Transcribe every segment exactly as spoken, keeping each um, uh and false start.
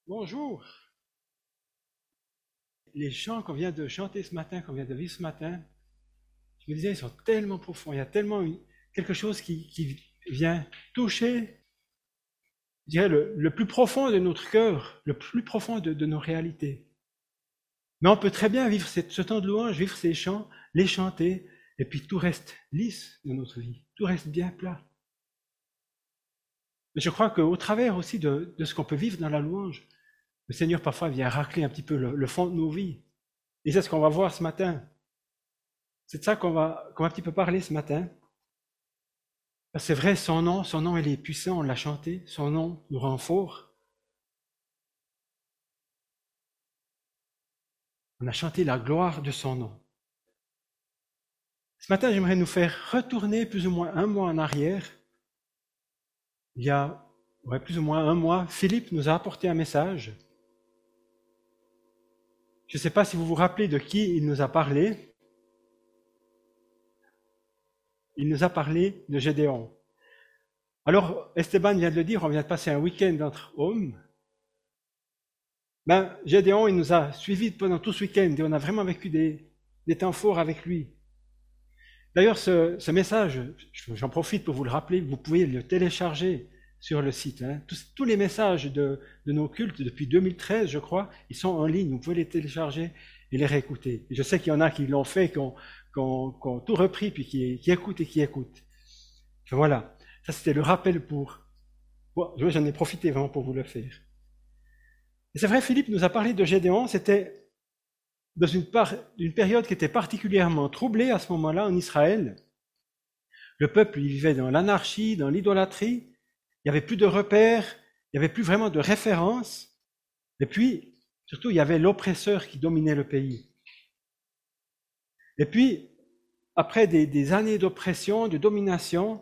Bonjour. Les chants qu'on vient de chanter ce matin, qu'on vient de vivre ce matin, je me disais, ils sont tellement profonds. Il y a tellement une- quelque chose qui, qui vient toucher, je dirais, le, le plus profond de notre cœur, le plus profond de, de nos réalités. Mais on peut très bien vivre cette- ce temps de louange, vivre ces chants, les chanter, et puis tout reste lisse dans notre vie. Tout reste bien plat. Mais je crois qu'au travers aussi de, de ce qu'on peut vivre dans la louange, le Seigneur parfois vient racler un petit peu le, le fond de nos vies. Et c'est ce qu'on va voir ce matin. C'est de ça qu'on va, qu'on va un petit peu parler ce matin. C'est vrai, son nom, son nom, il est puissant, on l'a chanté. Son nom nous rend fort. On a chanté la gloire de son nom. Ce matin, j'aimerais nous faire retourner plus ou moins un mois en arrière. Il y a ouais, plus ou moins un mois, Philippe nous a apporté un message. Je ne sais pas si vous vous rappelez de qui il nous a parlé. Il nous a parlé de Gédéon. Alors, Esteban vient de le dire, on vient de passer un week-end entre hommes. Ben, Gédéon, il nous a suivis pendant tout ce week-end et on a vraiment vécu des, des temps forts avec lui. D'ailleurs, ce, ce message, j'en profite pour vous le rappeler, vous pouvez le télécharger sur le site. Hein. Tous, tous les messages de, de nos cultes depuis deux mille treize, je crois, ils sont en ligne. Vous pouvez les télécharger et les réécouter. Et je sais qu'il y en a qui l'ont fait, qui ont, qui ont, qui ont tout repris, puis qui, qui écoutent et qui écoutent. Enfin, voilà, ça c'était le rappel pour... Bon, j'en ai profité vraiment pour vous le faire. Et c'est vrai, Philippe nous a parlé de Gédéon, c'était dans une, par, une période qui était particulièrement troublée à ce moment-là en Israël. Le peuple il vivait dans l'anarchie, dans l'idolâtrie, il n'y avait plus de repères, il n'y avait plus vraiment de références, et puis, surtout, il y avait l'oppresseur qui dominait le pays. Et puis, après des, des années d'oppression, de domination,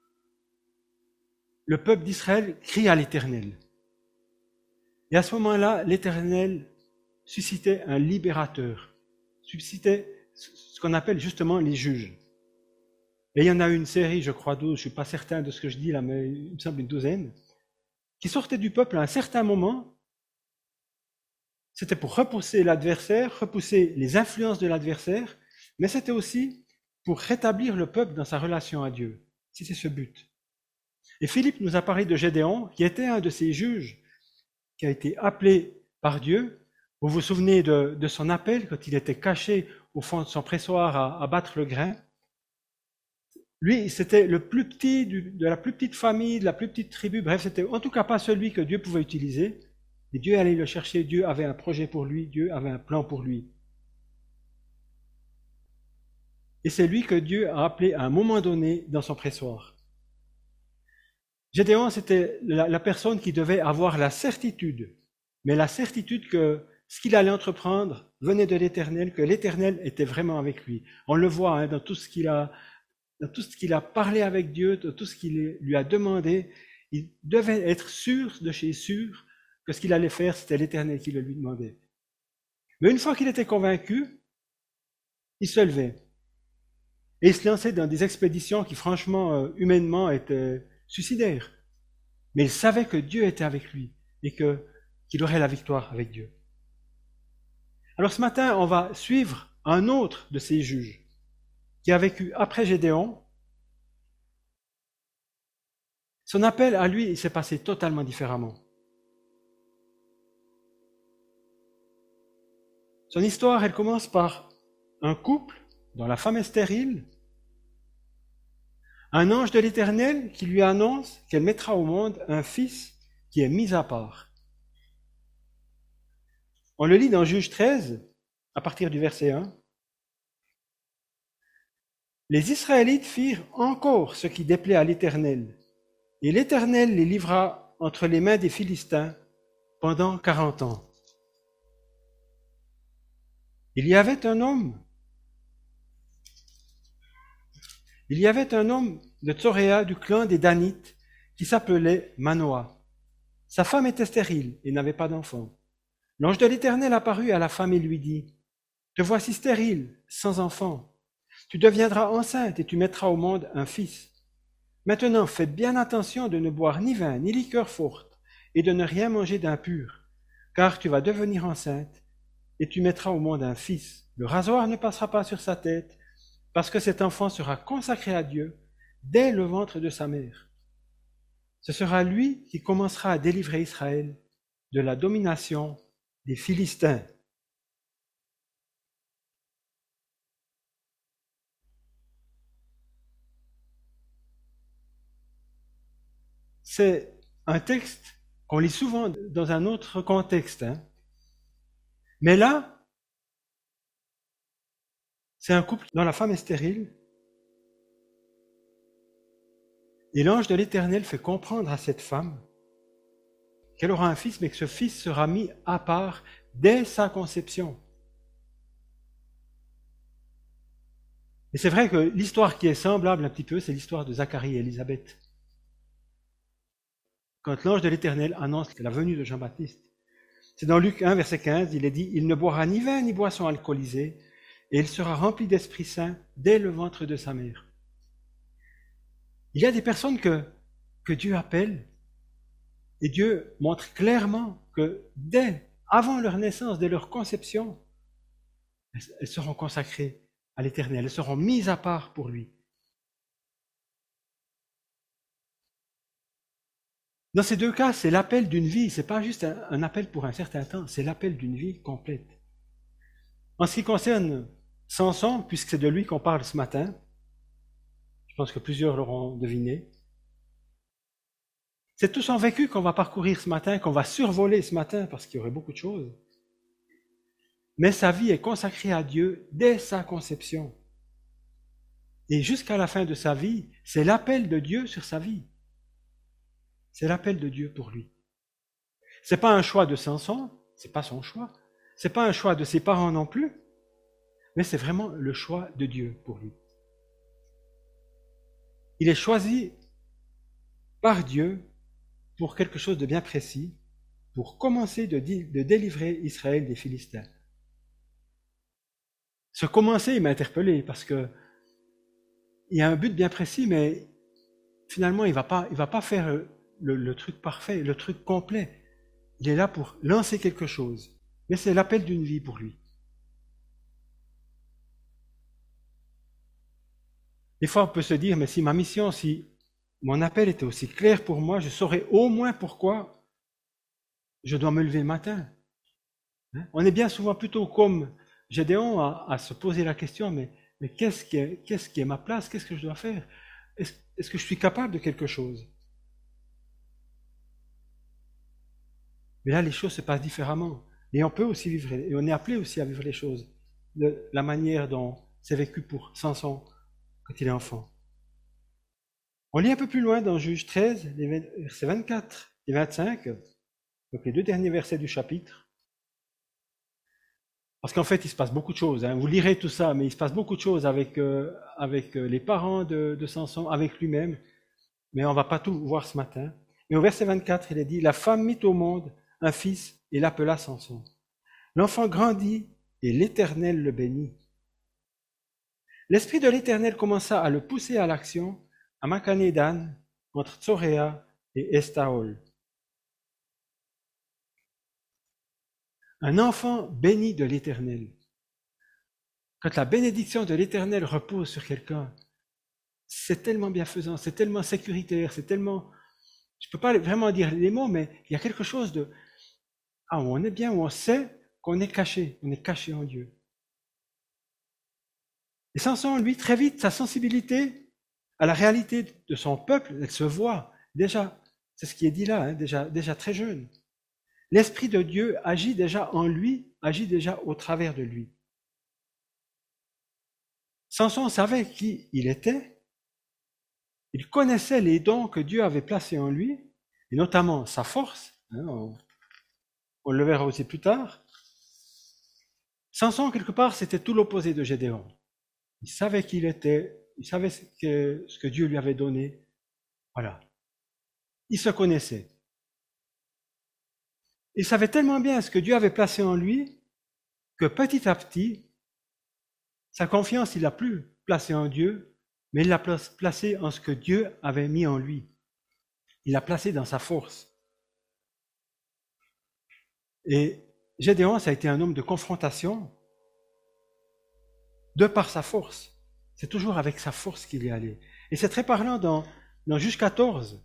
le peuple d'Israël crie à l'Éternel. Et à ce moment-là, l'Éternel suscitait un libérateur, suscitait ce qu'on appelle justement les juges. Et il y en a une série, je crois douze, je ne suis pas certain de ce que je dis là, mais il me semble une douzaine, qui sortait du peuple à un certain moment. C'était pour repousser l'adversaire, repousser les influences de l'adversaire, mais c'était aussi pour rétablir le peuple dans sa relation à Dieu. C'était ce but. Et Philippe nous a parlé de Gédéon, qui était un de ces juges, qui a été appelé par Dieu. Vous vous souvenez de, de son appel quand il était caché au fond de son pressoir à, à battre le grain. Lui, c'était le plus petit du, de la plus petite famille, de la plus petite tribu. Bref, c'était en tout cas pas celui que Dieu pouvait utiliser. Et Dieu allait le chercher. Dieu avait un projet pour lui. Dieu avait un plan pour lui. Et c'est lui que Dieu a appelé à un moment donné dans son pressoir. Gédéon, c'était la, la personne qui devait avoir la certitude, mais la certitude que ce qu'il allait entreprendre venait de l'Éternel, que l'Éternel était vraiment avec lui. On le voit hein, dans tout ce qu'il a, dans tout ce qu'il a parlé avec Dieu, dans tout ce qu'il lui a demandé. Il devait être sûr de chez sûr que ce qu'il allait faire, c'était l'Éternel qui le lui demandait. Mais une fois qu'il était convaincu, il se levait. Et il se lançait dans des expéditions qui, franchement, euh, humainement, étaient suicidaires. Mais il savait que Dieu était avec lui et que, qu'il aurait la victoire avec Dieu. Alors ce matin, on va suivre un autre de ces juges qui a vécu après Gédéon. Son appel à lui, il s'est passé totalement différemment. Son histoire, elle commence par un couple dont la femme est stérile, un ange de l'Éternel qui lui annonce qu'elle mettra au monde un fils qui est mis à part. On le lit dans Juge treize, à partir du verset un. Les Israélites firent encore ce qui déplaît à l'Éternel, et l'Éternel les livra entre les mains des Philistins pendant quarante ans. Il y avait un homme, il y avait un homme de Tsoréa du clan des Danites qui s'appelait Manoah. Sa femme était stérile et n'avait pas d'enfant. L'ange de l'Éternel apparut à la femme et lui dit, « Te voici stérile, sans enfant. Tu deviendras enceinte et tu mettras au monde un fils. Maintenant, fais bien attention de ne boire ni vin, ni liqueur forte, et de ne rien manger d'impur, car tu vas devenir enceinte et tu mettras au monde un fils. Le rasoir ne passera pas sur sa tête, parce que cet enfant sera consacré à Dieu dès le ventre de sa mère. Ce sera lui qui commencera à délivrer Israël de la domination des Philistins. C'est un texte qu'on lit souvent dans un autre contexte. Hein. Mais là, c'est un couple dont la femme est stérile. Et l'ange de l'Éternel fait comprendre à cette femme qu'elle aura un fils, mais que ce fils sera mis à part dès sa conception. Et c'est vrai que l'histoire qui est semblable un petit peu, c'est l'histoire de Zacharie et Élisabeth. Quand l'ange de l'Éternel annonce la venue de Jean-Baptiste. C'est dans Luc un, verset quinze, il est dit « Il ne boira ni vin ni boisson alcoolisée, et il sera rempli d'Esprit Saint dès le ventre de sa mère. » Il y a des personnes que, que Dieu appelle, et Dieu montre clairement que dès, avant leur naissance, dès leur conception, elles seront consacrées à l'Éternel, elles seront mises à part pour lui. Dans ces deux cas, c'est l'appel d'une vie, ce n'est pas juste un, un appel pour un certain temps, c'est l'appel d'une vie complète. En ce qui concerne Samson, puisque c'est de lui qu'on parle ce matin, je pense que plusieurs l'auront deviné, c'est tout son vécu qu'on va parcourir ce matin, qu'on va survoler ce matin, parce qu'il y aurait beaucoup de choses. Mais sa vie est consacrée à Dieu dès sa conception. Et jusqu'à la fin de sa vie, c'est l'appel de Dieu sur sa vie. C'est l'appel de Dieu pour lui. C'est pas un choix de Samson, c'est pas son choix. C'est pas un choix de ses parents non plus, mais c'est vraiment le choix de Dieu pour lui. Il est choisi par Dieu pour quelque chose de bien précis, pour commencer de, de délivrer Israël des Philistins. Ce commencer, il m'a interpellé parce que il y a un but bien précis, mais finalement, il va pas, il va pas faire le, le truc parfait, le truc complet. Il est là pour lancer quelque chose. Mais c'est l'appel d'une vie pour lui. Des fois, on peut se dire, mais si ma mission, si mon appel était aussi clair pour moi, je saurais au moins pourquoi je dois me lever le matin. Hein? On est bien souvent plutôt comme Gédéon à, à se poser la question, mais, mais qu'est-ce qui est, qu'est-ce qui est ma place? Qu'est-ce que je dois faire? Est-ce, est-ce que je suis capable de quelque chose? Mais là, les choses se passent différemment. Et on peut aussi vivre, et on est appelé aussi à vivre les choses de la manière dont c'est vécu pour Samson quand il est enfant. On lit un peu plus loin dans Juge treize, les versets vingt-quatre et vingt-cinq, donc les deux derniers versets du chapitre. Parce qu'en fait, il se passe beaucoup de choses. Hein. Vous lirez tout ça, mais il se passe beaucoup de choses avec, euh, avec les parents de, de Samson, avec lui-même. Mais on ne va pas tout voir ce matin. Mais au verset vingt-quatre, il est dit « La femme mit au monde un fils et l'appela Samson. L'enfant grandit et l'Éternel le bénit. L'Esprit de l'Éternel commença à le pousser à l'action à Makanédan, entre Tsoréa et Estaol. Un enfant béni de l'Éternel. Quand la bénédiction de l'Éternel repose sur quelqu'un, c'est tellement bienfaisant, c'est tellement sécuritaire, c'est tellement... Je ne peux pas vraiment dire les mots, mais il y a quelque chose de... Ah, où on est bien, où on sait qu'on est caché, on est caché en Dieu. Et Samson, lui, très vite, sa sensibilité à la réalité de son peuple, elle se voit déjà. C'est ce qui est dit là, hein, déjà, déjà très jeune. L'Esprit de Dieu agit déjà en lui, agit déjà au travers de lui. Samson savait qui il était. Il connaissait les dons que Dieu avait placés en lui, et notamment sa force. Hein, on, on le verra aussi plus tard. Samson, quelque part, c'était tout l'opposé de Gédéon. Il savait qui il était, il savait ce que, ce que Dieu lui avait donné. Voilà. Il se connaissait. Il savait tellement bien ce que Dieu avait placé en lui que petit à petit, sa confiance, il l'a plus placée en Dieu, mais il l'a placée en ce que Dieu avait mis en lui. Il l'a placé dans sa force. Et Gédéon, ça a été un homme de confrontation de par sa force. C'est toujours avec sa force qu'il est allé. Et c'est très parlant dans, dans Juge quatorze,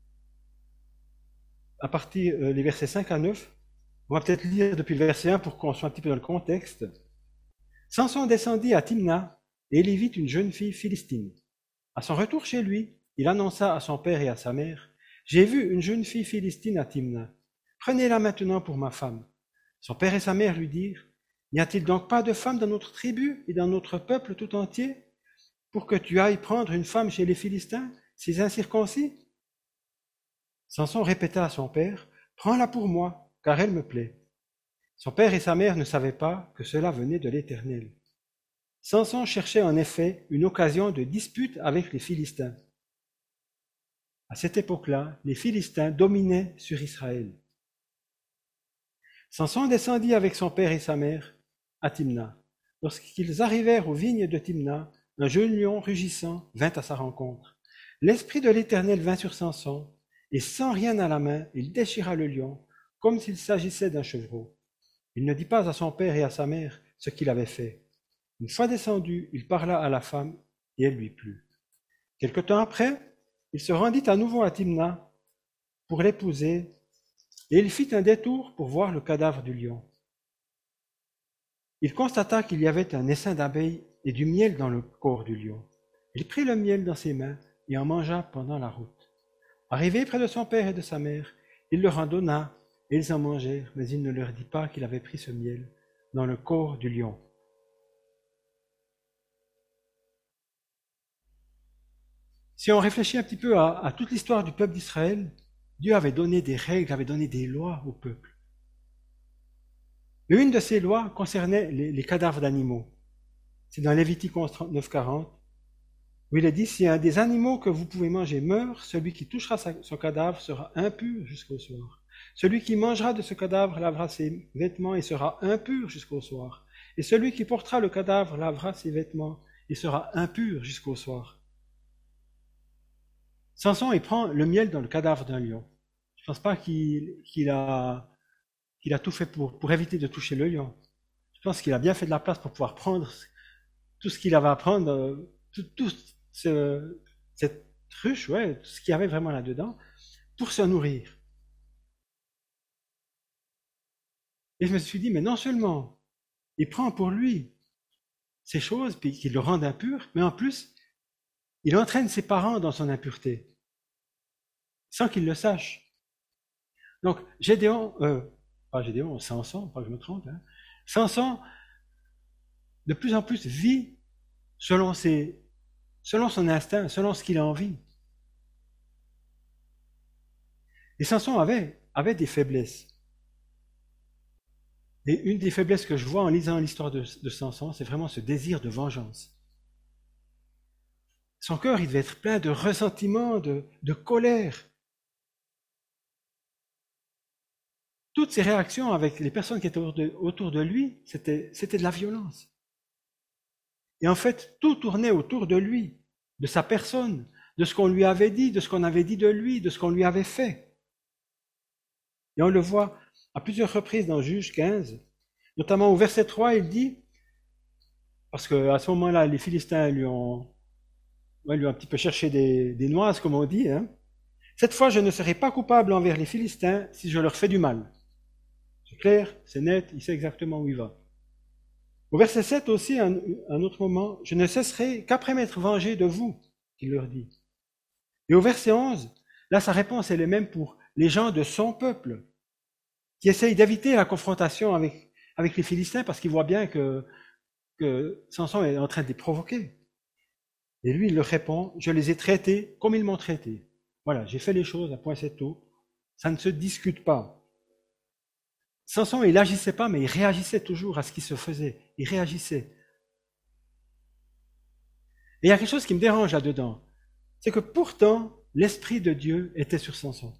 à partir des euh, versets cinq à neuf. On va peut-être lire depuis le verset un pour qu'on soit un petit peu dans le contexte. Samson descendit à Timna et il y vit une jeune fille philistine. À son retour chez lui, il annonça à son père et à sa mère, « J'ai vu une jeune fille philistine à Timna. Prenez-la maintenant pour ma femme. » Son père et sa mère lui dirent, « N'y a-t-il donc pas de femme dans notre tribu et dans notre peuple tout entier, pour que tu ailles prendre une femme chez les Philistins, ces incirconcis ?» Samson répéta à son père, « Prends-la pour moi, car elle me plaît. » Son père et sa mère ne savaient pas que cela venait de l'Éternel. Samson cherchait en effet une occasion de dispute avec les Philistins. À cette époque-là, les Philistins dominaient sur Israël. Samson descendit avec son père et sa mère à Timna. Lorsqu'ils arrivèrent aux vignes de Timna, un jeune lion rugissant vint à sa rencontre. L'esprit de l'Éternel vint sur Samson, et sans rien à la main, il déchira le lion, comme s'il s'agissait d'un chevreau. Il ne dit pas à son père et à sa mère ce qu'il avait fait. Une fois descendu, il parla à la femme, et elle lui plut. Quelque temps après, il se rendit à nouveau à Timna pour l'épouser, et il fit un détour pour voir le cadavre du lion. Il constata qu'il y avait un essaim d'abeilles et du miel dans le corps du lion. Il prit le miel dans ses mains et en mangea pendant la route. Arrivé près de son père et de sa mère, il leur en donna, et ils en mangèrent, mais il ne leur dit pas qu'il avait pris ce miel dans le corps du lion. Si on réfléchit un petit peu à, à toute l'histoire du peuple d'Israël, Dieu avait donné des règles, avait donné des lois au peuple. Mais une de ces lois concernait les, les cadavres d'animaux. C'est dans Lévitique onze, trente-neuf, quarante, où il est dit, si un des animaux que vous pouvez manger meurt, celui qui touchera sa, son cadavre sera impur jusqu'au soir. Celui qui mangera de ce cadavre lavera ses vêtements et sera impur jusqu'au soir. Et celui qui portera le cadavre lavera ses vêtements et sera impur jusqu'au soir. Samson, il prend le miel dans le cadavre d'un lion. Je ne pense pas qu'il qu'il a, qu'il a tout fait pour, pour éviter de toucher le lion. Je pense qu'il a bien fait de la place pour pouvoir prendre tout ce qu'il avait à prendre, tout, tout ce, cette ruche, ouais, tout ce qu'il y avait vraiment là-dedans, pour se nourrir. Et je me suis dit, mais non seulement il prend pour lui ces choses, puis qu'il le rende impur, mais en plus, il entraîne ses parents dans son impureté, sans qu'ils le sachent. Donc, Gédéon, euh, pas Gédéon, Samson, pas que je me trompe, hein, Samson, de plus en plus, vit selon, ses, selon son instinct, selon ce qu'il a envie. Et Samson avait, avait des faiblesses. Et une des faiblesses que je vois en lisant l'histoire de, de Samson, c'est vraiment ce désir de vengeance. Son cœur, il devait être plein de ressentiment, de, de colère. Toutes ses réactions avec les personnes qui étaient autour de, autour de lui, c'était, c'était de la violence. Et en fait, tout tournait autour de lui, de sa personne, de ce qu'on lui avait dit, de ce qu'on avait dit de lui, de ce qu'on lui avait fait. Et on le voit à plusieurs reprises dans Juge quinze, notamment au verset trois, il dit, parce qu'à ce moment-là, les Philistins lui ont, ouais, lui ont un petit peu cherché des, des noises, comme on dit, hein. Cette fois, je ne serai pas coupable envers les Philistins si je leur fais du mal. C'est clair, c'est net, il sait exactement où il va. Au verset sept aussi, un, un autre moment, je ne cesserai qu'après m'être vengé de vous, qu'il leur dit. Et au verset onze, là, sa réponse, elle est même pour les gens de son peuple, qui essayent d'éviter la confrontation avec, avec les Philistins parce qu'ils voient bien que, que Samson est en train de les provoquer. Et lui, il leur répond, je les ai traités comme ils m'ont traité. Voilà, j'ai fait les choses à point c'est tout. Ça ne se discute pas. Samson, il n'agissait pas, mais il réagissait toujours à ce qui se faisait. Il réagissait. Et il y a quelque chose qui me dérange là-dedans. C'est que pourtant, l'Esprit de Dieu était sur Samson.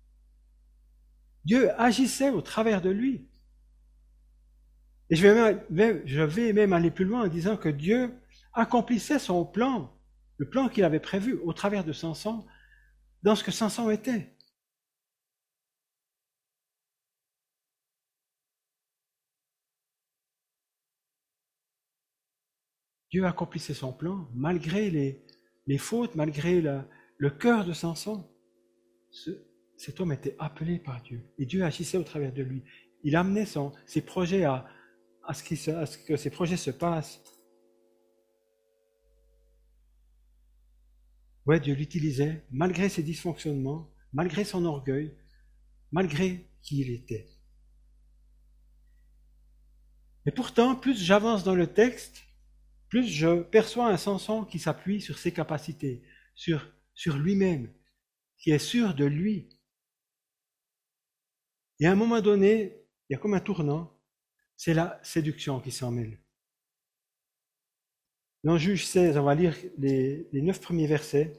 Dieu agissait au travers de lui. Et je vais même, je vais même aller plus loin en disant que Dieu accomplissait son plan, le plan qu'il avait prévu au travers de Samson, dans ce que Samson était. Dieu accomplissait son plan malgré les, les fautes, malgré la, le cœur de Samson. Ce, cet homme était appelé par Dieu et Dieu agissait au travers de lui. Il amenait son, ses projets à, à, ce qui se, à ce que ses projets se passent. Ouais, Dieu l'utilisait malgré ses dysfonctionnements, malgré son orgueil, malgré qui il était. Et pourtant, plus j'avance dans le texte, plus je perçois un Samson qui s'appuie sur ses capacités, sur, sur lui-même, qui est sûr de lui. Et à un moment donné, il y a comme un tournant, c'est la séduction qui s'en mêle. Dans Juge seize, on va lire les, les neuf premiers versets.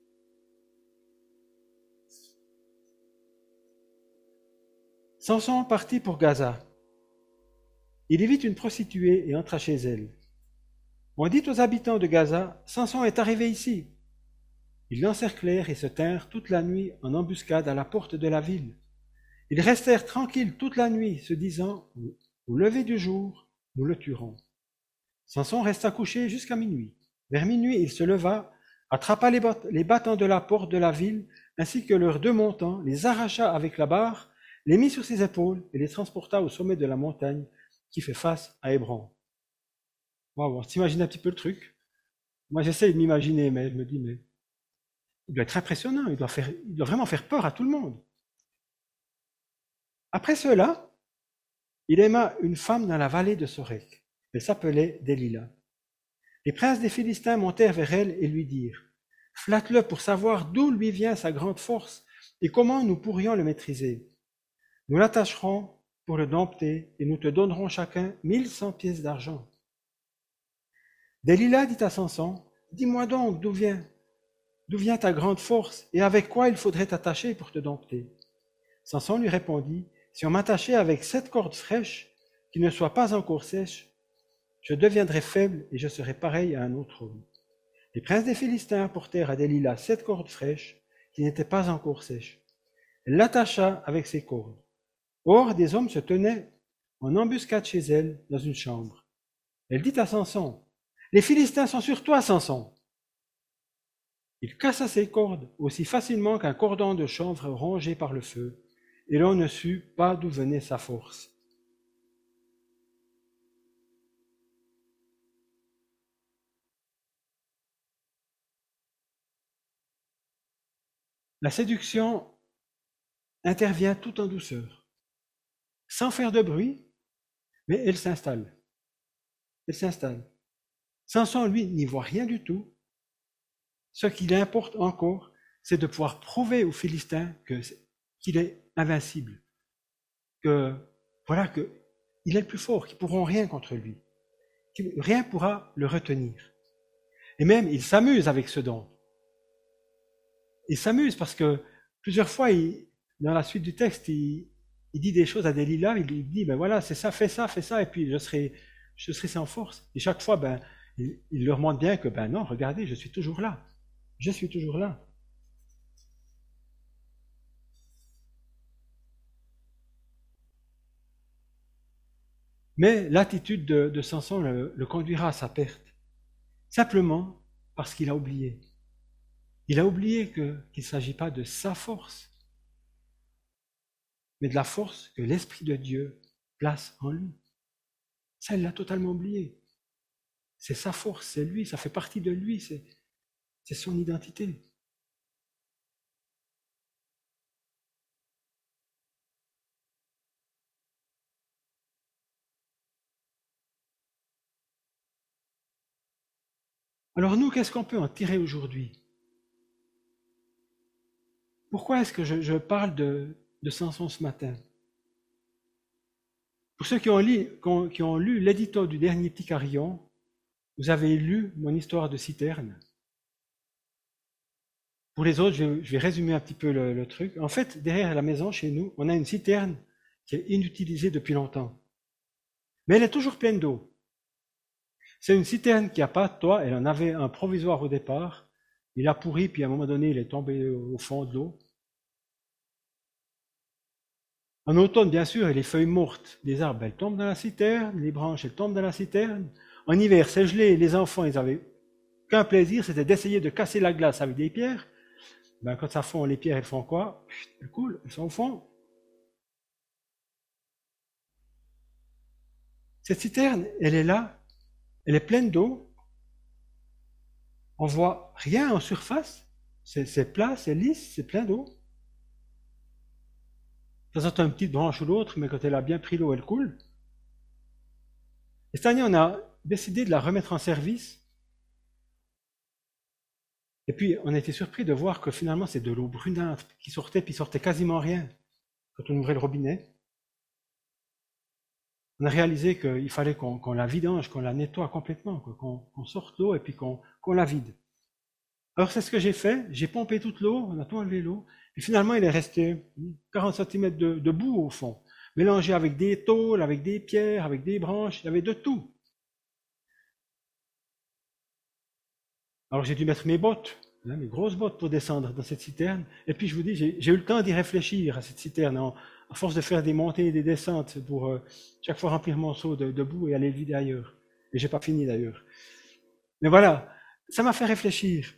Samson partit pour Gaza. Il y vit une prostituée et entra chez elle. On dit aux habitants de Gaza, Samson est arrivé ici. Ils l'encerclèrent et se tinrent toute la nuit en embuscade à la porte de la ville. Ils restèrent tranquilles toute la nuit, se disant, au lever du jour, nous le tuerons. Samson resta couché jusqu'à minuit. Vers minuit, il se leva, attrapa les, bat- les battants de la porte de la ville, ainsi que leurs deux montants, les arracha avec la barre, les mit sur ses épaules et les transporta au sommet de la montagne qui fait face à Hébron. Waouh, on s'imagine un petit peu le truc. Moi, j'essaie de m'imaginer, mais je me dis, mais il doit être impressionnant, il doit, faire, il doit vraiment faire peur à tout le monde. Après cela, il aima une femme dans la vallée de Sorek. Elle s'appelait Delilah. Les princes des Philistins montèrent vers elle et lui dirent, « Flatte-le pour savoir d'où lui vient sa grande force et comment nous pourrions le maîtriser. Nous l'attacherons pour le dompter et nous te donnerons chacun mille cent pièces d'argent. » Delilah dit à Samson, « Dis-moi donc d'où vient, d'où vient ta grande force et avec quoi il faudrait t'attacher pour te dompter. » Samson lui répondit, « Si on m'attachait avec sept cordes fraîches qui ne soient pas encore sèches, je deviendrais faible et je serais pareil à un autre homme. » Les princes des Philistins apportèrent à Delilah sept cordes fraîches qui n'étaient pas encore sèches. Elle l'attacha avec ses cordes. Or, des hommes se tenaient en embuscade chez elle dans une chambre. Elle dit à Samson, « Les Philistins sont sur toi, Samson. » Il cassa ses cordes aussi facilement qu'un cordon de chanvre rongé par le feu, et l'on ne sut pas d'où venait sa force. La séduction intervient tout en douceur, sans faire de bruit, mais elle s'installe. Elle s'installe. Samson, lui, n'y voit rien du tout. Ce qui l'importe encore, c'est de pouvoir prouver aux Philistins que, qu'il est invincible, que voilà que il est le plus fort, qu'ils ne pourront rien contre lui, que rien ne pourra le retenir. Et même, il s'amuse avec ce don. Il s'amuse parce que plusieurs fois, il, dans la suite du texte, il, il dit des choses à Delilah, il lui dit, ben voilà, c'est ça, fais ça, fais ça, et puis je serai, je serai sans force. Et chaque fois, ben, il, il leur montre bien que, ben non, regardez, je suis toujours là. Je suis toujours là. Mais l'attitude de, de Samson le, le conduira à sa perte, simplement parce qu'il a oublié. Il a oublié que, qu'il ne s'agit pas de sa force, mais de la force que l'Esprit de Dieu place en lui. Ça, il l'a totalement oublié. C'est sa force, c'est lui, ça fait partie de lui, c'est, c'est son identité. Alors nous, qu'est-ce qu'on peut en tirer aujourd'hui? Pourquoi est-ce que je, je parle de, de Samson ce matin? Pour ceux qui ont, lu, qui ont lu l'édito du dernier Petit Carillon, vous avez lu mon histoire de citerne. Pour les autres, je vais, je vais résumer un petit peu le, le truc. En fait, derrière la maison, chez nous, on a une citerne qui est inutilisée depuis longtemps. Mais elle est toujours pleine d'eau. C'est une citerne qui n'a pas de toit, elle en avait un provisoire au départ. Il a pourri, puis à un moment donné, il est tombé au fond de l'eau. En automne, bien sûr, et les feuilles mortes des arbres, elles tombent dans la citerne, les branches, elles tombent dans la citerne. En hiver, c'est gelé, les enfants, ils avaient qu'un plaisir, c'était d'essayer de casser la glace avec des pierres. Ben, quand ça fond, les pierres, elles font quoi? Elles coulent, elles sont au fond. Cette citerne, elle est là, elle est pleine d'eau. On voit rien en surface. C'est plat, c'est lisse, c'est plein d'eau. Ça sort une petite branche ou l'autre, mais quand elle a bien pris l'eau, elle coule. Et cette année, on a décidé de la remettre en service. Et puis, on a été surpris de voir que finalement, c'est de l'eau brunâtre qui sortait, puis il sortait quasiment rien quand on ouvrait le robinet. On a réalisé qu'il fallait qu'on qu'on la vidange, qu'on la nettoie complètement, qu'on qu'on sorte l'eau et puis qu'on qu'on la vide. Alors c'est ce que j'ai fait, j'ai pompé toute l'eau, on a tout enlevé l'eau, et finalement il est resté quarante centimètres de, de boue au fond, mélangé avec des tôles, avec des pierres, avec des branches, il y avait de tout. Alors j'ai dû mettre mes bottes, hein, mes grosses bottes pour descendre dans cette citerne, et puis je vous dis, j'ai eu le temps d'y réfléchir à cette citerne, en, à force de faire des montées et des descentes pour euh, chaque fois remplir mon seau de, de boue et aller le vider ailleurs. Et j'ai pas fini d'ailleurs. Mais voilà, ça m'a fait réfléchir.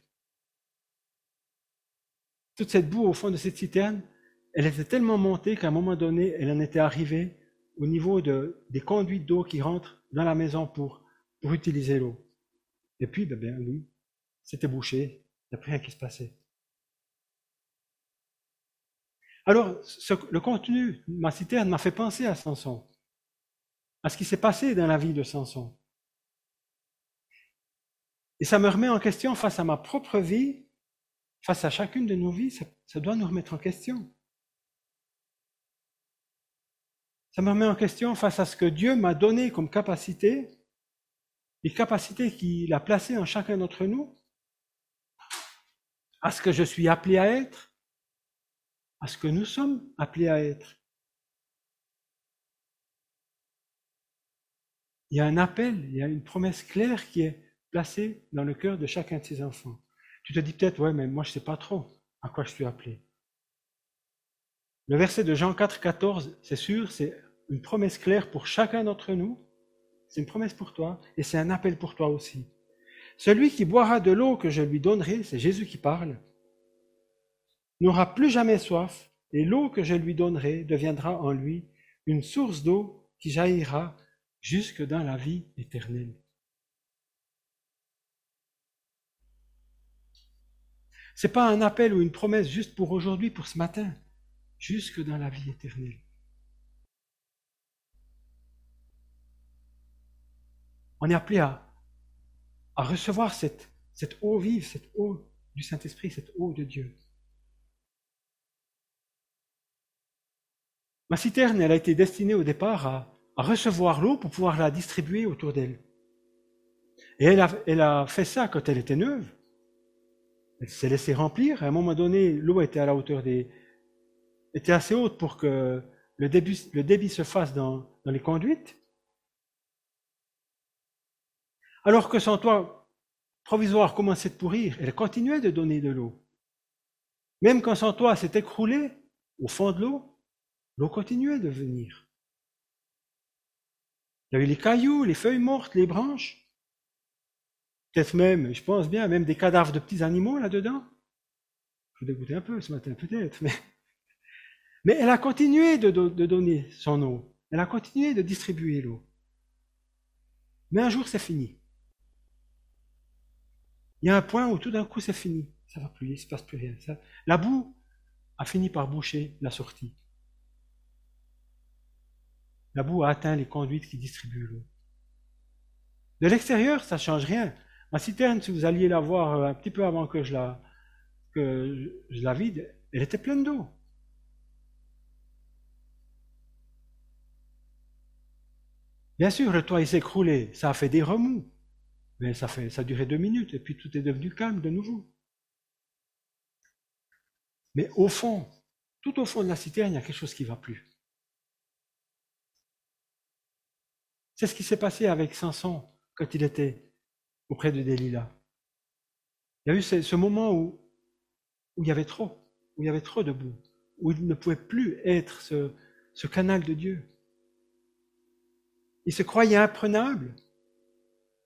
Toute cette boue au fond de cette citerne, elle était tellement montée qu'à un moment donné, elle en était arrivée au niveau de, des conduites d'eau qui rentrent dans la maison pour, pour utiliser l'eau. Et puis, ben, ben oui, c'était bouché, il n'y a plus rien qui se passait. Alors, ce, le contenu de ma citerne m'a fait penser à Samson, à ce qui s'est passé dans la vie de Samson. Et ça me remet en question face à ma propre vie, face à chacune de nos vies, ça, ça doit nous remettre en question. Ça me remet en question face à ce que Dieu m'a donné comme capacité, les capacités qu'il a placées en chacun d'entre nous, à ce que je suis appelé à être, à ce que nous sommes appelés à être. Il y a un appel, il y a une promesse claire qui est placée dans le cœur de chacun de ces enfants. Tu te dis peut-être, ouais, mais moi je ne sais pas trop à quoi je suis appelé. Le verset de Jean quatre, quatorze, c'est sûr, c'est une promesse claire pour chacun d'entre nous. C'est une promesse pour toi et c'est un appel pour toi aussi. Celui qui boira de l'eau que je lui donnerai, c'est Jésus qui parle, n'aura plus jamais soif, et l'eau que je lui donnerai deviendra en lui une source d'eau qui jaillira jusque dans la vie éternelle. Ce n'est pas un appel ou une promesse juste pour aujourd'hui, pour ce matin, jusque dans la vie éternelle. On est appelé à, à recevoir cette, cette eau vive, cette eau du Saint-Esprit, cette eau de Dieu. Ma citerne, elle a été destinée au départ à, à recevoir l'eau pour pouvoir la distribuer autour d'elle. Et elle a, elle a fait ça quand elle était neuve. Elle s'est laissée remplir. À un moment donné, l'eau était à la hauteur des, était assez haute pour que le débit, le débit se fasse dans, dans les conduites. Alors que son toit provisoire commençait de pourrir, elle continuait de donner de l'eau. Même quand son toit s'est écroulé au fond de l'eau, l'eau continuait de venir. Il y avait les cailloux, les feuilles mortes, les branches. Peut-être même, je pense bien, même des cadavres de petits animaux là-dedans. Je vous dégoûter un peu ce matin, peut-être. Mais... mais elle a continué de, de, de donner son eau. Elle a continué de distribuer l'eau. Mais un jour, c'est fini. Il y a un point où tout d'un coup, c'est fini. Ça va plus, il ne se passe plus rien. Ça... La boue a fini par boucher la sortie. La boue a atteint les conduites qui distribuent l'eau. De l'extérieur, ça ne change rien. Ma citerne, si vous alliez la voir un petit peu avant que je la, que je la vide, elle était pleine d'eau. Bien sûr, le toit s'est écroulé, ça a fait des remous, mais ça, fait, ça a duré deux minutes et puis tout est devenu calme de nouveau. Mais au fond, tout au fond de la citerne, il y a quelque chose qui ne va plus. C'est ce qui s'est passé avec Samson quand il était auprès de Delilah. Il y a eu ce, ce moment où, où il y avait trop, où il y avait trop de boue, où il ne pouvait plus être ce, ce canal de Dieu. Il se croyait imprenable.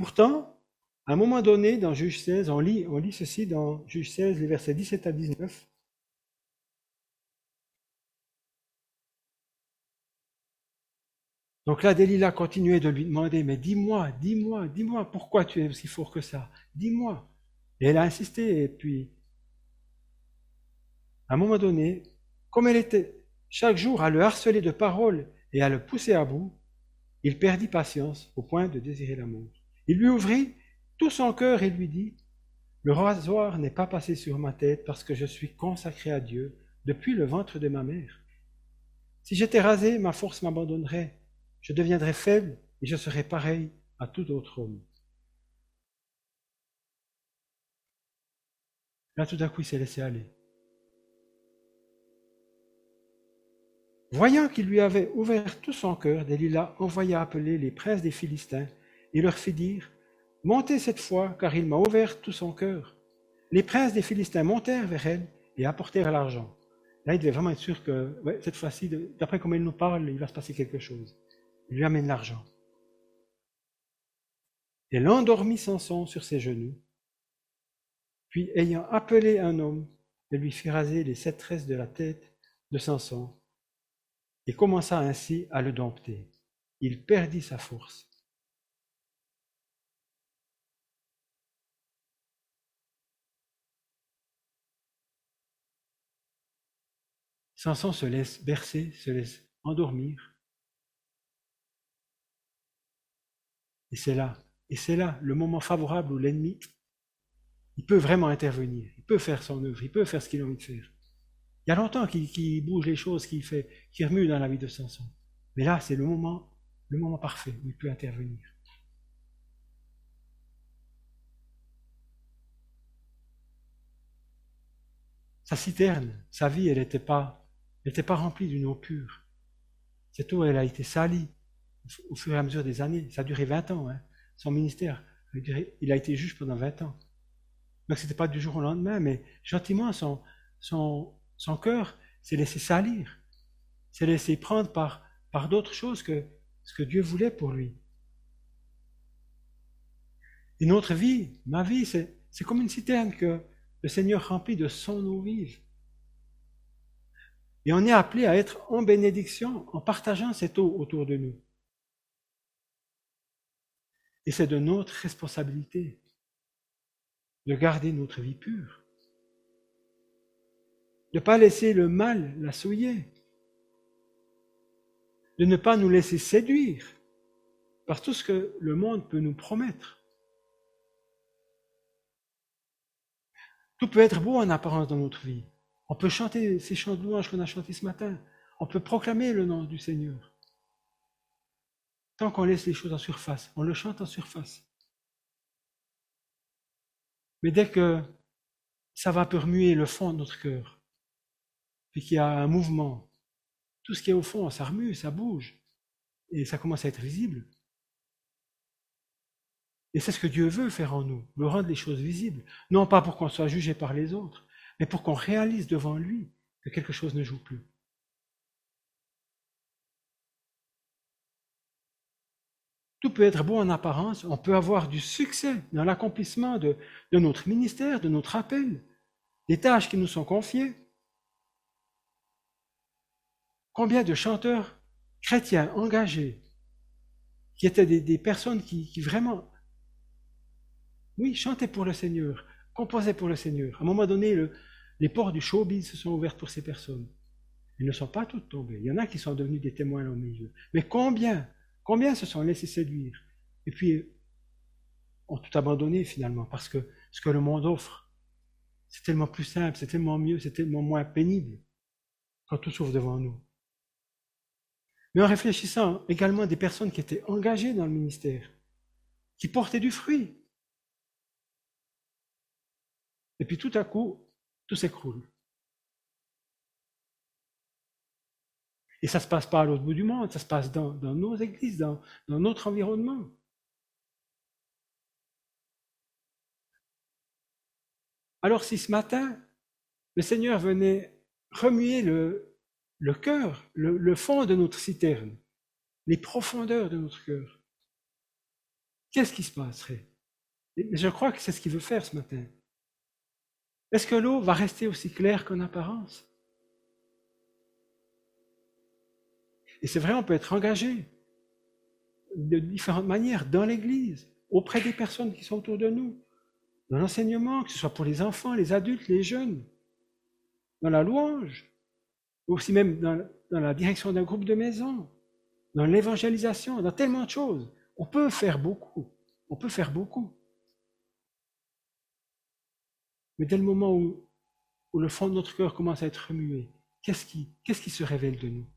Pourtant, à un moment donné, dans Juge seize, on lit, on lit ceci dans Juge seize, les versets dix-sept à dix-neuf. Donc là, Delilah continuait de lui demander, mais dis-moi, dis-moi, dis-moi, pourquoi tu es aussi fort que ça? Dis-moi. Et elle a insisté, et puis, à un moment donné, comme elle était chaque jour à le harceler de paroles et à le pousser à bout, il perdit patience au point de désirer la mort. Il lui ouvrit tout son cœur et lui dit, le rasoir n'est pas passé sur ma tête parce que je suis consacré à Dieu depuis le ventre de ma mère. Si j'étais rasé, ma force m'abandonnerait. Je deviendrais faible et je serais pareil à tout autre homme. Là, tout à coup, il s'est laissé aller. Voyant qu'il lui avait ouvert tout son cœur, Delilah envoya appeler les princes des Philistins et leur fit dire, « Montez cette fois, car il m'a ouvert tout son cœur. » Les princes des Philistins montèrent vers elle et apportèrent l'argent. Là, il devait vraiment être sûr que, ouais, cette fois-ci, d'après comment il nous parle, il va se passer quelque chose. Il lui amène l'argent. Elle endormit Samson sur ses genoux, puis ayant appelé un homme, elle lui fit raser les sept tresses de la tête de Samson et commença ainsi à le dompter. Il perdit sa force. Samson se laisse bercer, se laisse endormir. Et c'est là, et c'est là le moment favorable où l'ennemi, il peut vraiment intervenir, il peut faire son œuvre, il peut faire ce qu'il a envie de faire. Il y a longtemps qu'il, qu'il bouge les choses, qu'il fait, qu'il remue dans la vie de Samson. Mais là, c'est le moment, le moment parfait où il peut intervenir. Sa citerne, sa vie, elle n'était pas, elle n'était pas remplie d'une eau pure. Cette eau, elle a été salie au fur et à mesure des années. Ça a duré vingt ans, hein. Son ministère, il a été juge pendant vingt ans. Donc ce n'était pas du jour au lendemain, mais gentiment, son, son, son cœur s'est laissé salir, s'est laissé prendre par, par d'autres choses que ce que Dieu voulait pour lui. Et notre vie, ma vie, c'est, c'est comme une citerne que le Seigneur remplit de son eau vive. Et on est appelé à être en bénédiction en partageant cette eau autour de nous. Et c'est de notre responsabilité de garder notre vie pure, de ne pas laisser le mal la souiller, de ne pas nous laisser séduire par tout ce que le monde peut nous promettre. Tout peut être beau en apparence dans notre vie. On peut chanter ces chants de louange qu'on a chantés ce matin. On peut proclamer le nom du Seigneur. Tant qu'on laisse les choses en surface, on le chante en surface. Mais dès que ça va peu remuer le fond de notre cœur, puis qu'il y a un mouvement, tout ce qui est au fond, ça remue, ça bouge, et ça commence à être visible. Et c'est ce que Dieu veut faire en nous, nous rendre les choses visibles. Non pas pour qu'on soit jugé par les autres, mais pour qu'on réalise devant lui que quelque chose ne joue plus. Tout peut être beau en apparence, on peut avoir du succès dans l'accomplissement de, de notre ministère, de notre appel, des tâches qui nous sont confiées. Combien de chanteurs chrétiens engagés, qui étaient des, des personnes qui, qui vraiment, oui, chantaient pour le Seigneur, composaient pour le Seigneur. À un moment donné, le, les portes du showbiz se sont ouvertes pour ces personnes. Elles ne sont pas toutes tombées. Il y en a qui sont devenus des témoins au milieu. Mais combien, combien se sont laissés séduire et puis ont tout abandonné finalement parce que ce que le monde offre, c'est tellement plus simple, c'est tellement mieux, c'est tellement moins pénible quand tout s'ouvre devant nous. Mais en réfléchissant également des personnes qui étaient engagées dans le ministère, qui portaient du fruit. Et puis tout à coup, tout s'écroule. Et ça ne se passe pas à l'autre bout du monde, ça se passe dans, dans nos églises, dans, dans notre environnement. Alors si ce matin, le Seigneur venait remuer le, le cœur, le, le fond de notre citerne, les profondeurs de notre cœur, qu'est-ce qui se passerait? Et je crois que c'est ce qu'il veut faire ce matin. Est-ce que l'eau va rester aussi claire qu'en apparence? Et c'est vrai, on peut être engagé de différentes manières dans l'Église, auprès des personnes qui sont autour de nous, dans l'enseignement, que ce soit pour les enfants, les adultes, les jeunes, dans la louange, aussi même dans, dans la direction d'un groupe de maison, dans l'évangélisation, dans tellement de choses. On peut faire beaucoup, on peut faire beaucoup. Mais dès le moment où, où le fond de notre cœur commence à être remué, qu'est-ce qui, qu'est-ce qui se révèle de nous?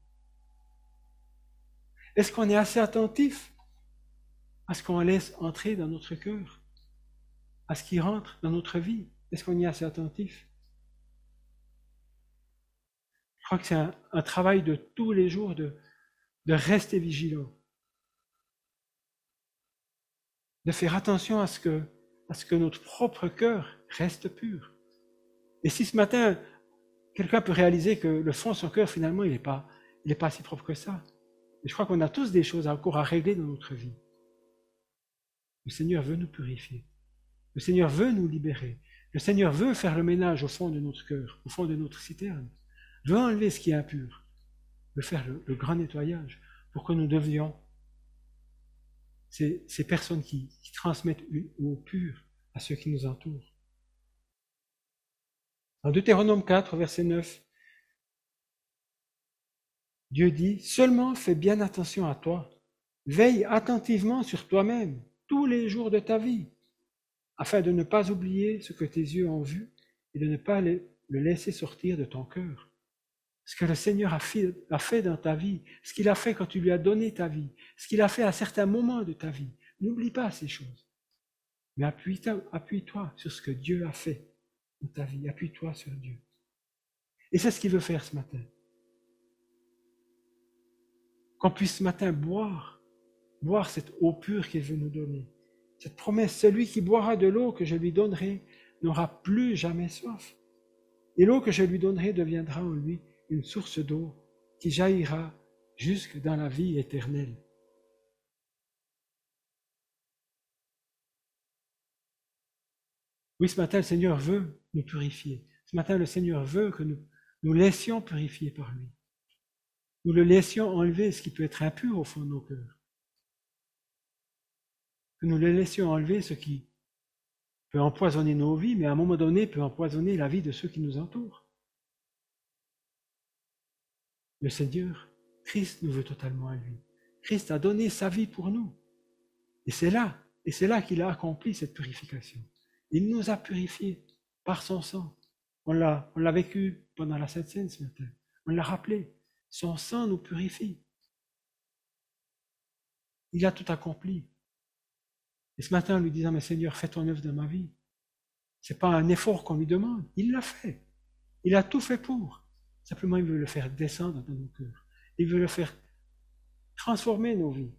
Est-ce qu'on est assez attentif à ce qu'on laisse entrer dans notre cœur, à ce qui rentre dans notre vie? Est-ce qu'on y est assez attentif? Je crois que c'est un, un travail de tous les jours de, de rester vigilant, de faire attention à ce que, à ce que notre propre cœur reste pur. Et si ce matin, quelqu'un peut réaliser que le fond de son cœur, finalement, il n'est pas, il n'est pas si propre que ça, et je crois qu'on a tous des choses encore à régler dans notre vie. Le Seigneur veut nous purifier. Le Seigneur veut nous libérer. Le Seigneur veut faire le ménage au fond de notre cœur, au fond de notre citerne. Veut enlever ce qui est impur. Veut faire le, le grand nettoyage pour que nous devions ces, ces personnes qui, qui transmettent une eau pure à ceux qui nous entourent. En Deutéronome quatre, verset neuf, Dieu dit, « Seulement fais bien attention à toi, veille attentivement sur toi-même tous les jours de ta vie, afin de ne pas oublier ce que tes yeux ont vu et de ne pas le laisser sortir de ton cœur. Ce que le Seigneur a fait, a fait dans ta vie, ce qu'il a fait quand tu lui as donné ta vie, ce qu'il a fait à certains moments de ta vie. N'oublie pas ces choses, mais appuie-toi, appuie-toi sur ce que Dieu a fait dans ta vie, appuie-toi sur Dieu. » Et c'est ce qu'il veut faire ce matin. Qu'on puisse ce matin boire, boire cette eau pure qu'il veut nous donner. Cette promesse, celui qui boira de l'eau que je lui donnerai n'aura plus jamais soif. Et l'eau que je lui donnerai deviendra en lui une source d'eau qui jaillira jusque dans la vie éternelle. Oui, ce matin, le Seigneur veut nous purifier. Ce matin, le Seigneur veut que nous nous laissions purifier par lui. Nous le laissions enlever ce qui peut être impur au fond de nos cœurs. Que nous le laissions enlever ce qui peut empoisonner nos vies, mais à un moment donné peut empoisonner la vie de ceux qui nous entourent. Le Seigneur, Christ nous veut totalement à lui. Christ a donné sa vie pour nous. Et c'est là, et c'est là qu'il a accompli cette purification. Il nous a purifiés par son sang. On l'a, on l'a vécu pendant la Sainte Seine ce matin. On l'a rappelé. Son sang nous purifie. Il a tout accompli. Et ce matin, en lui disant, mais Seigneur, fais ton œuvre dans ma vie. C'est pas un effort qu'on lui demande. Il l'a fait. Il a tout fait pour. Simplement, il veut le faire descendre dans nos cœurs. Il veut le faire transformer nos vies.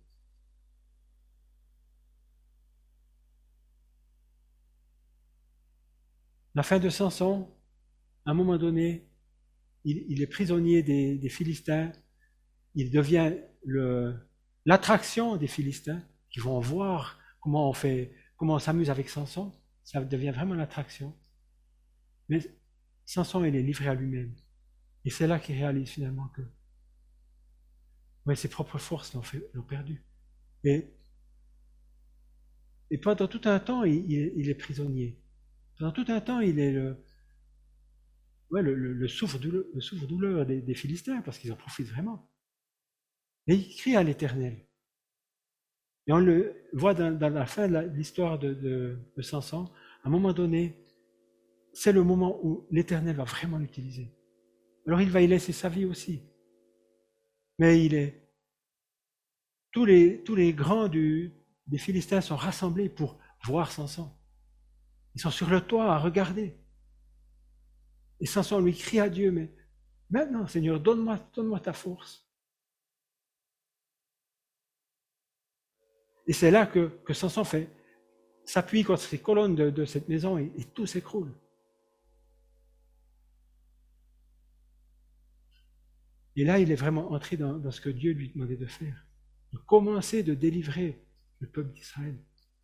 La fin de Samson, à un moment donné, il, il est prisonnier des, des Philistins. Il devient le, l'attraction des Philistins qui vont voir comment on fait, comment on s'amuse avec Samson. Ça devient vraiment l'attraction. Mais Samson, il est livré à lui-même. Et c'est là qu'il réalise finalement que ouais, ses propres forces l'ont, fait, l'ont perdu. Et, et pendant tout un temps, il, il, il est prisonnier. Pendant tout un temps, il est le, ouais, le, le, le souffre-douleur, le souffre-douleur des, des Philistins, parce qu'ils en profitent vraiment. Et il crie à l'Éternel. Et on le voit dans, dans la fin de l'histoire de, de, de Samson, à un moment donné, c'est le moment où l'Éternel va vraiment l'utiliser. Alors il va y laisser sa vie aussi. Mais il est... Tous les, tous les grands du, des Philistins sont rassemblés pour voir Samson. Ils sont sur le toit à regarder. Et Samson lui crie à Dieu, mais maintenant, Seigneur, donne-moi, donne-moi ta force. Et c'est là que, que Samson fait, s'appuie contre ces colonnes de, de cette maison et, et tout s'écroule. Et là, il est vraiment entré dans, dans ce que Dieu lui demandait de faire, de commencer de délivrer le peuple d'Israël.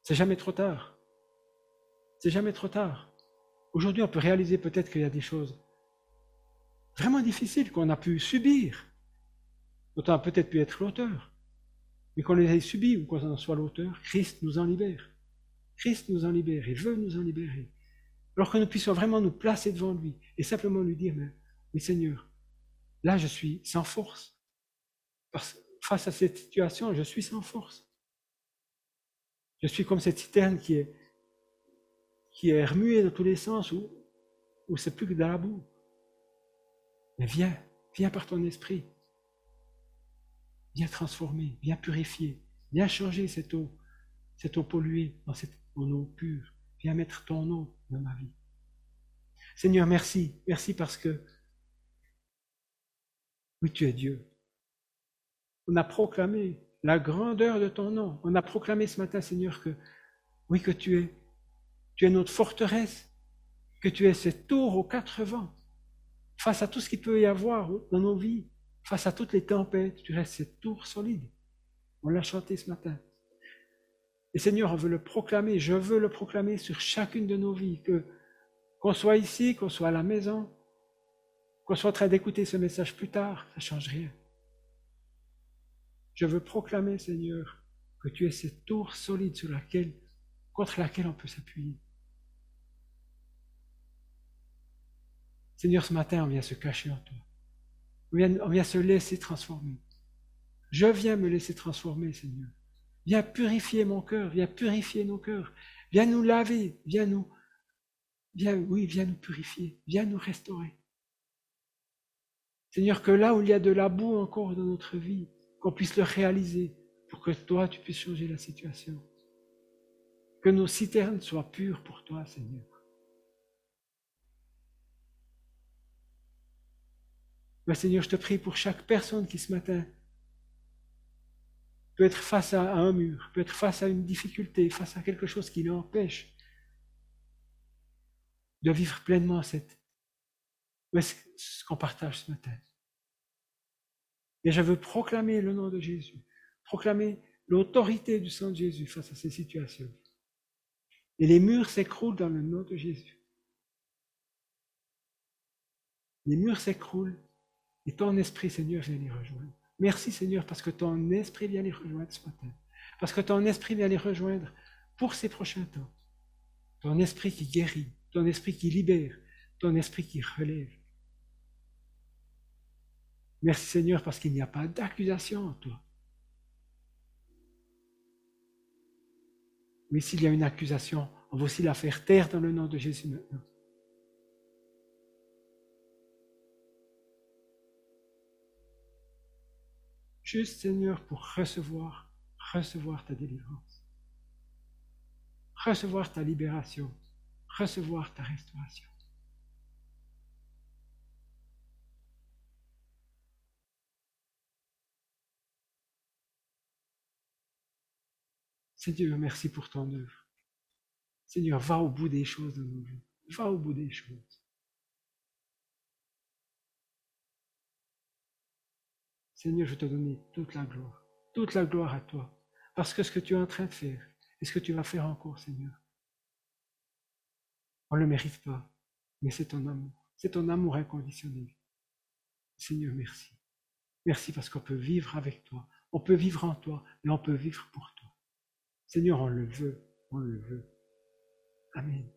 C'est jamais trop tard. C'est jamais trop tard. Aujourd'hui, on peut réaliser peut-être qu'il y a des choses vraiment difficiles qu'on a pu subir, dont on a peut-être pu être l'auteur, mais qu'on les ait subies ou qu'on en soit l'auteur, Christ nous en libère. Christ nous en libère et veut nous en libérer. Alors que nous puissions vraiment nous placer devant lui et simplement lui dire, mais, oui Seigneur, là je suis sans force. Parce que face à cette situation, je suis sans force. Je suis comme cette citerne qui est, qui est remuée dans tous les sens, où, où c'est plus que de la boue. Mais viens, viens par ton esprit. Viens transformer, viens purifier, viens changer cette eau, cette eau polluée en, cette, en eau pure. Viens mettre ton eau dans ma vie. Seigneur, merci. Merci parce que, oui, tu es Dieu. On a proclamé la grandeur de ton nom. On a proclamé ce matin, Seigneur, que, oui, que tu es, tu es notre forteresse, que tu es cette tour aux quatre vents. Face à tout ce qu'il peut y avoir dans nos vies, face à toutes les tempêtes, tu restes cette tour solide. On l'a chanté ce matin. Et Seigneur, on veut le proclamer, je veux le proclamer sur chacune de nos vies, que qu'on soit ici, qu'on soit à la maison, qu'on soit en train d'écouter ce message plus tard, ça ne change rien. Je veux proclamer, Seigneur, que tu es cette tour solide sur laquelle, contre laquelle on peut s'appuyer. Seigneur, ce matin, on vient se cacher en toi. On vient, on vient se laisser transformer. Je viens me laisser transformer, Seigneur. Viens purifier mon cœur, viens purifier nos cœurs. Viens nous laver, viens nous, viens, oui, viens nous purifier, viens nous restaurer. Seigneur, que là où il y a de la boue encore dans notre vie, qu'on puisse le réaliser pour que toi, tu puisses changer la situation. Que nos citernes soient pures pour toi, Seigneur. Mais Seigneur, je te prie pour chaque personne qui ce matin peut être face à un mur, peut être face à une difficulté, face à quelque chose qui l'empêche de vivre pleinement cette, ce qu'on partage ce matin. Et je veux proclamer le nom de Jésus, proclamer l'autorité du sang de Jésus face à ces situations. Et les murs s'écroulent dans le nom de Jésus. Les murs s'écroulent et ton esprit, Seigneur, vient les rejoindre. Merci, Seigneur, parce que ton esprit vient les rejoindre ce matin. Parce que ton esprit vient les rejoindre pour ces prochains temps. Ton esprit qui guérit, ton esprit qui libère, ton esprit qui relève. Merci, Seigneur, parce qu'il n'y a pas d'accusation en toi. Mais s'il y a une accusation, on va aussi la faire taire dans le nom de Jésus maintenant. Juste, Seigneur, pour recevoir, recevoir ta délivrance, recevoir ta libération, recevoir ta restauration. Seigneur, merci pour ton œuvre. Seigneur, va au bout des choses dans nos vies. Va au bout des choses. Seigneur, je te donne toute la gloire. Toute la gloire à toi. Parce que ce que tu es en train de faire, et ce que tu vas faire encore, Seigneur, on ne le mérite pas, mais c'est ton amour. C'est ton amour inconditionnel. Seigneur, merci. Merci parce qu'on peut vivre avec toi. On peut vivre en toi, et on peut vivre pour toi. Seigneur, on le veut. On le veut. Amen.